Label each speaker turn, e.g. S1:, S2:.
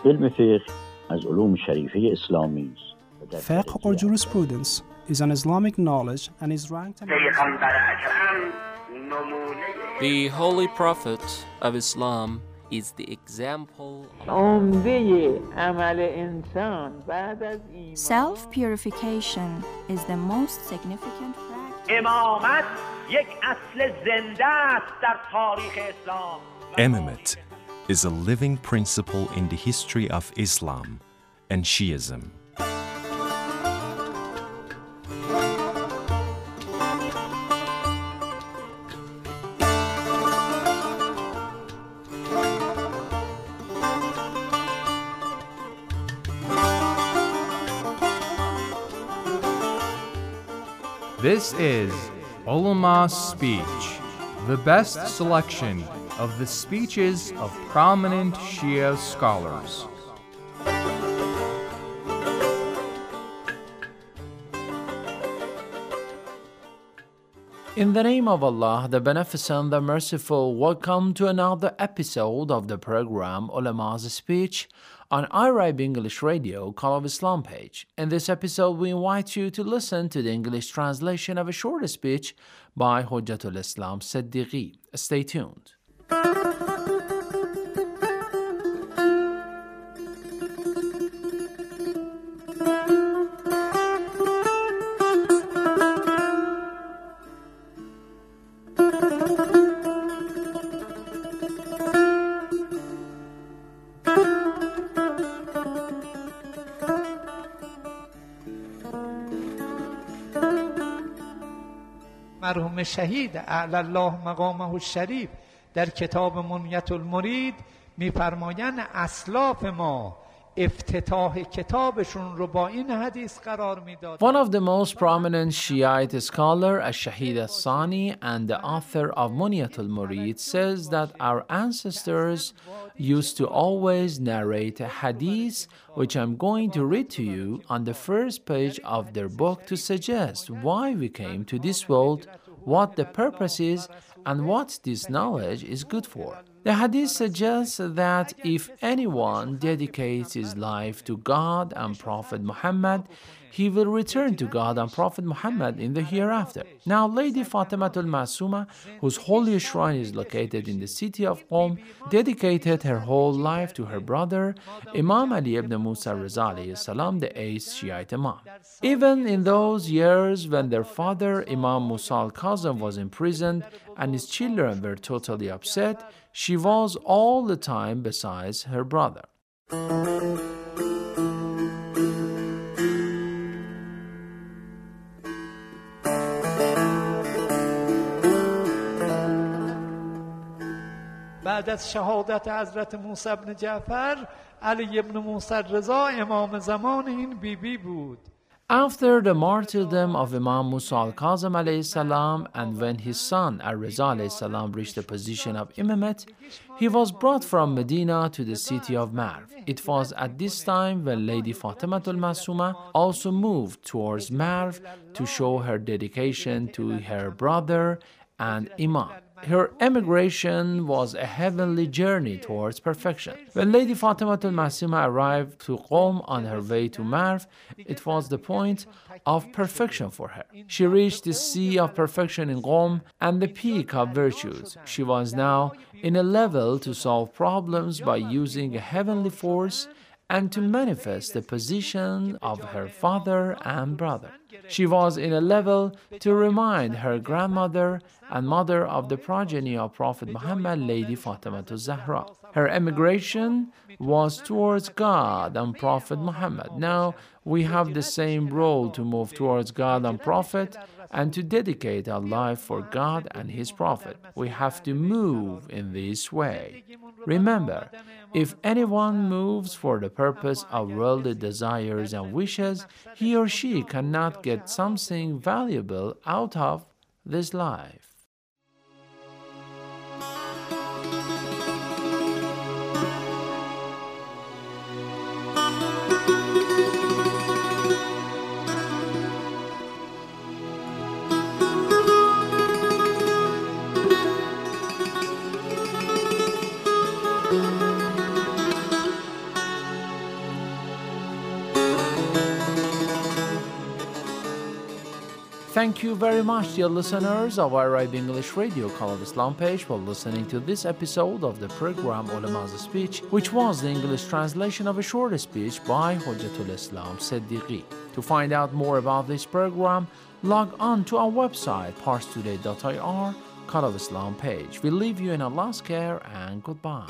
S1: علم فقه از علوم شریفه اسلامی است.
S2: Fiqh or jurisprudence is an Islamic knowledge and is ranked
S3: The Holy Prophet of Islam is the example
S4: Self-purification is the most significant practice.
S5: Imamate is a living principle in the history of Islam and Shiism.
S6: This is Ulama's Speech, the best selection of the speeches of prominent Shia scholars. In the name of Allah, the Beneficent, the Merciful, welcome to another episode of the program Ulama's Speech on Arab English Radio, Call of Islam page. In this episode, we invite you to listen to the English translation of a short speech by Hujjatul Islam Siddiqui. Stay tuned.
S7: مرحوم شهید اعلی الله مقامه الشریف در کتاب منیت المرید میفرمایند اسلاف ما افتتاح کتابشون رو با این حدیث قرار میداد.
S6: One of the most prominent Shiite scholar, Ash-Shahid As-Sani, and the author of Munyat al-Murid, says that our ancestors used to always narrate a hadith, which I'm going to read to you on the first page of their book to suggest why we came to this world, what the purpose is, and what this knowledge is good for. The hadith suggests that if anyone dedicates his life to God and Prophet Muhammad, he will return to God and Prophet Muhammad in the hereafter. Now, Lady Fatimatul Masuma, whose holy shrine is located in the city of Qom, dedicated her whole life to her brother, Imam Ali ibn Musa Riza alayhi salam, the 8th Shiite Imam. Even in those years when their father, Imam Musa al-Kazim, was imprisoned and his children were totally upset, she was all the time besides her brother.
S7: بعد از شهادت حضرت موسی بن جعفر علی ابن موسی رضا امام زمان این بیبی بود.
S6: After the martyrdom of Imam Musa al-Kazim alayhi salam, and when his son Ar-Riza alayhi salam reached the position of imamate, he was brought from Medina to the city of Marv. It was at this time when Lady Fatimatul Masuma also moved towards Marv to show her dedication to her brother and Imam. Her emigration was a heavenly journey towards perfection. When Lady Fatimatul Masuma arrived to Qom on her way to Marv, it was the point of perfection for her. She reached the sea of perfection in Qom and the peak of virtues. She was now in a level to solve problems by using a heavenly force and to manifest the position of her father and brother. She was in a level to remind her grandmother and mother of the progeny of Prophet Muhammad, Lady Fatimatul Zahra. Her emigration was towards God and Prophet Muhammad. Now we have the same role to move towards God and Prophet and to dedicate our life for God and His Prophet. We have to move in this way. Remember, if anyone moves for the purpose of worldly desires and wishes, he or she cannot get something valuable out of this life. thank you very much, dear listeners of Arab English Radio Call of Islam page, for listening to this episode of the program Ulama's Speech, which was the English translation of a short speech by Hujjatul Islam Siddiqui. To find out more about this program, log on to our website, parstoday.ir, Call of Islam page. We leave you in Allah's care and goodbye.